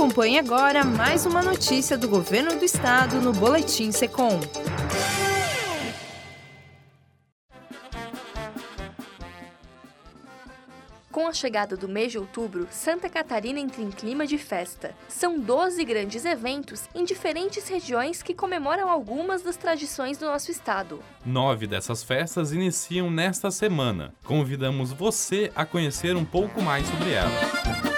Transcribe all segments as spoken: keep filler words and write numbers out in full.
Acompanhe agora mais uma notícia do Governo do Estado no Boletim Secom. Com a chegada do mês de outubro, Santa Catarina entra em clima de festa. São doze grandes eventos em diferentes regiões que comemoram algumas das tradições do nosso estado. Nove dessas festas iniciam nesta semana. Convidamos você a conhecer um pouco mais sobre elas.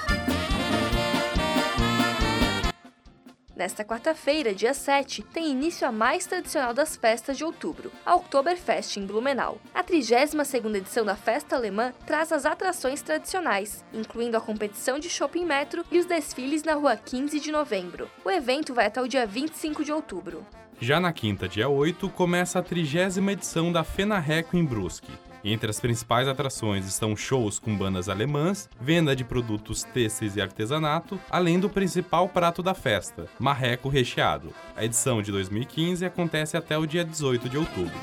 Nesta quarta-feira, dia sete, tem início a mais tradicional das festas de outubro, a Oktoberfest em Blumenau. A trigésima segunda edição da festa alemã traz as atrações tradicionais, incluindo a competição de shopping metro e os desfiles na rua quinze de novembro. O evento vai até o dia vinte e cinco de outubro. Já na quinta, dia oito, começa a trigésima edição da Fenarreco em Brusque. Entre as principais atrações estão shows com bandas alemãs, venda de produtos têxteis e artesanato, além do principal prato da festa, marreco recheado. A edição de dois mil e quinze acontece até o dia dezoito de outubro.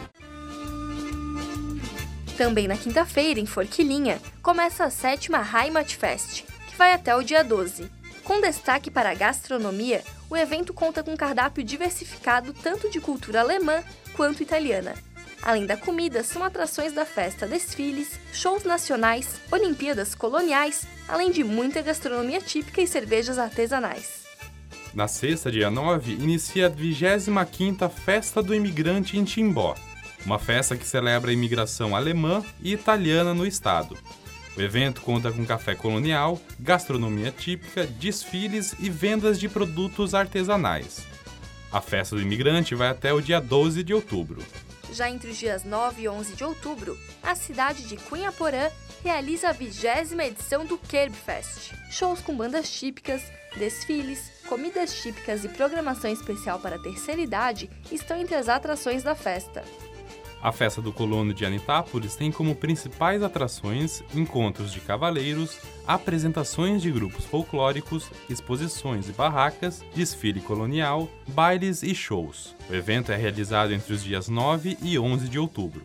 Também na quinta-feira, em Forquilinha, começa a sétima Heimatfest, que vai até o dia doze. Com destaque para a gastronomia, o evento conta com um cardápio diversificado tanto de cultura alemã quanto italiana. Além da comida, são atrações da festa, desfiles, shows nacionais, Olimpíadas coloniais, além de muita gastronomia típica e cervejas artesanais. Na sexta, dia nove, inicia a vigésima quinta Festa do Imigrante em Timbó, uma festa que celebra a imigração alemã e italiana no estado. O evento conta com café colonial, gastronomia típica, desfiles e vendas de produtos artesanais. A Festa do Imigrante vai até o dia doze de outubro. Já entre os dias nove e onze de outubro, a cidade de Cunhaporã realiza a vigésima edição do Kerbfest. Shows com bandas típicas, desfiles, comidas típicas e programação especial para a terceira idade estão entre as atrações da festa. A Festa do Colono de Anitápolis tem como principais atrações encontros de cavaleiros, apresentações de grupos folclóricos, exposições e barracas, desfile colonial, bailes e shows. O evento é realizado entre os dias nove e onze de outubro.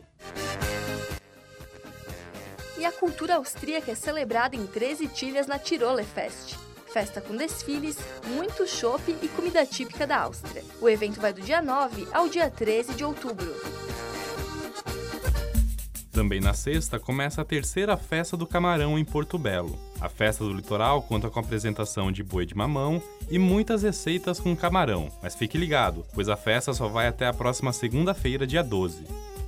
E a cultura austríaca é celebrada em treze Tilhas na Tirolefest. Festa com desfiles, muito chopp e comida típica da Áustria. O evento vai do dia nove ao dia treze de outubro. Também na sexta, começa a terceira Festa do Camarão em Porto Belo. A Festa do Litoral conta com a apresentação de boi de mamão e muitas receitas com camarão. Mas fique ligado, pois a festa só vai até a próxima segunda-feira, dia doze.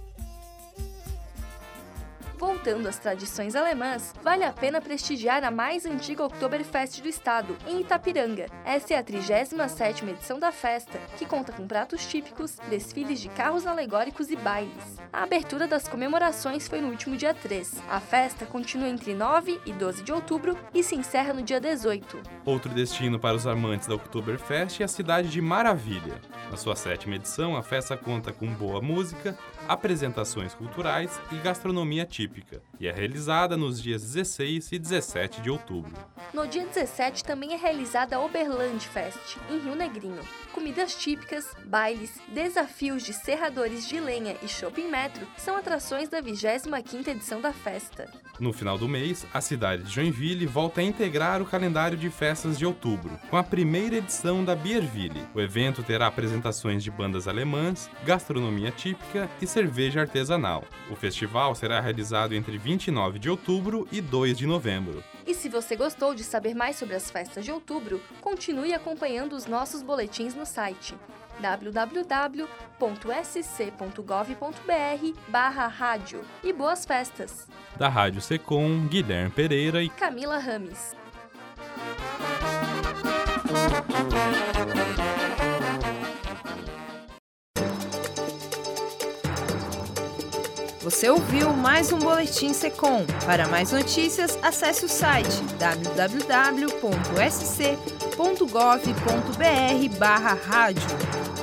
Voltando às tradições alemãs, vale a pena prestigiar a mais antiga Oktoberfest do estado, em Itapiranga. Essa é a trigésima sétima edição da festa, que conta com pratos típicos, desfiles de carros alegóricos e bailes. A abertura das comemorações foi no último dia três. A festa continua entre nove e doze de outubro e se encerra no dia dezoito. Outro destino para os amantes da Oktoberfest é a cidade de Maravilha. Na sua sétima edição, a festa conta com boa música, apresentações culturais e gastronomia típica, e é realizada nos dias dezesseis e dezessete de outubro. No dia dezessete também é realizada a Oberlandfest, em Rio Negrinho. Comidas típicas, bailes, desafios de serradores de lenha e shopping metro são atrações da vigésima quinta edição da festa. No final do mês, a cidade de Joinville volta a integrar o calendário de festas de outubro, com a primeira edição da Bierville. O evento terá apresentações de bandas alemãs, gastronomia típica e cerveja artesanal. O festival será realizado entre vinte e nove de outubro e dois de novembro. E se você gostou de saber mais sobre as festas de outubro, continue acompanhando os nossos boletins no site w w w ponto s c ponto gov ponto b r barra rádio. E boas festas! Da Rádio Secom, Guilherme Pereira e Camila Rames. Você ouviu mais um Boletim Secom. Para mais notícias, acesse o site w w w ponto s c ponto gov ponto b r barra rádio.